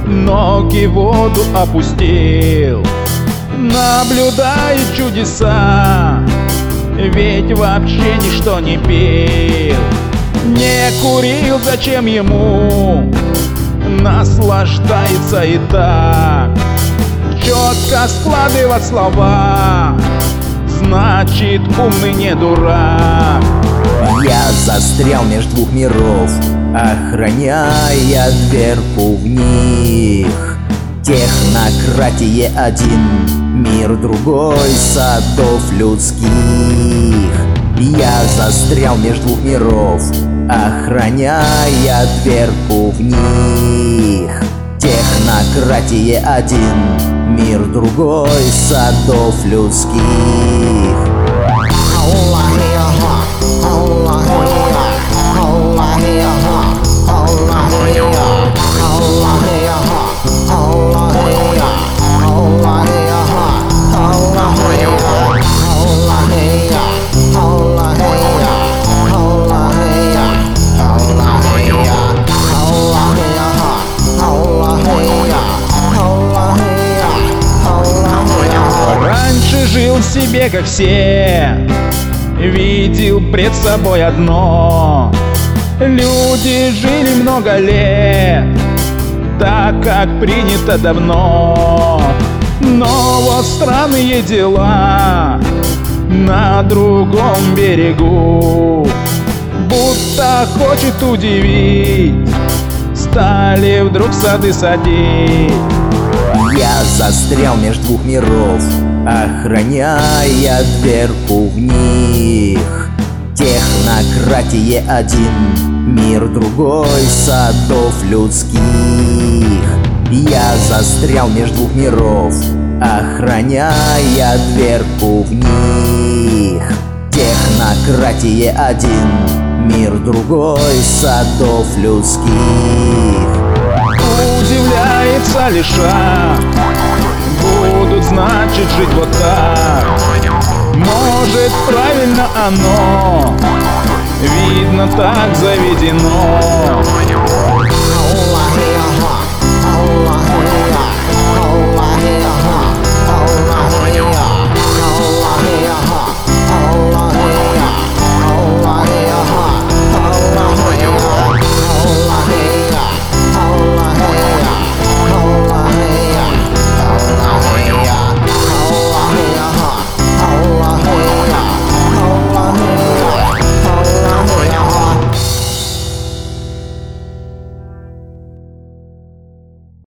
ноги в воду опустил, наблюдает чудеса, ведь вообще ничто не пил. Не курил, зачем ему, наслаждается и так. Четко складывать слова, значит умный не дурак. Я застрял между двух миров, охраняя дверку в них. Технократия один, мир другой, садов людских. Я застрял между двух миров, охраняя дверку в них. Технократия один, мир другой, садов людских. Раньше жил себе как все, видел пред собой одно. Люди жили много лет, так как принято давно. Но вот странные дела на другом берегу, будто хочет удивить, стали вдруг сады садить. Я застрял между двух миров, охраняя дверку в них. Технократия один, мир другой, садов людских. Я застрял между двух миров, охраняя дверку в них. Технократия один, мир другой, садов людских. Удивляется лиша, будут, значит, жить вот так. Может, правильно оно, видно, так заведено.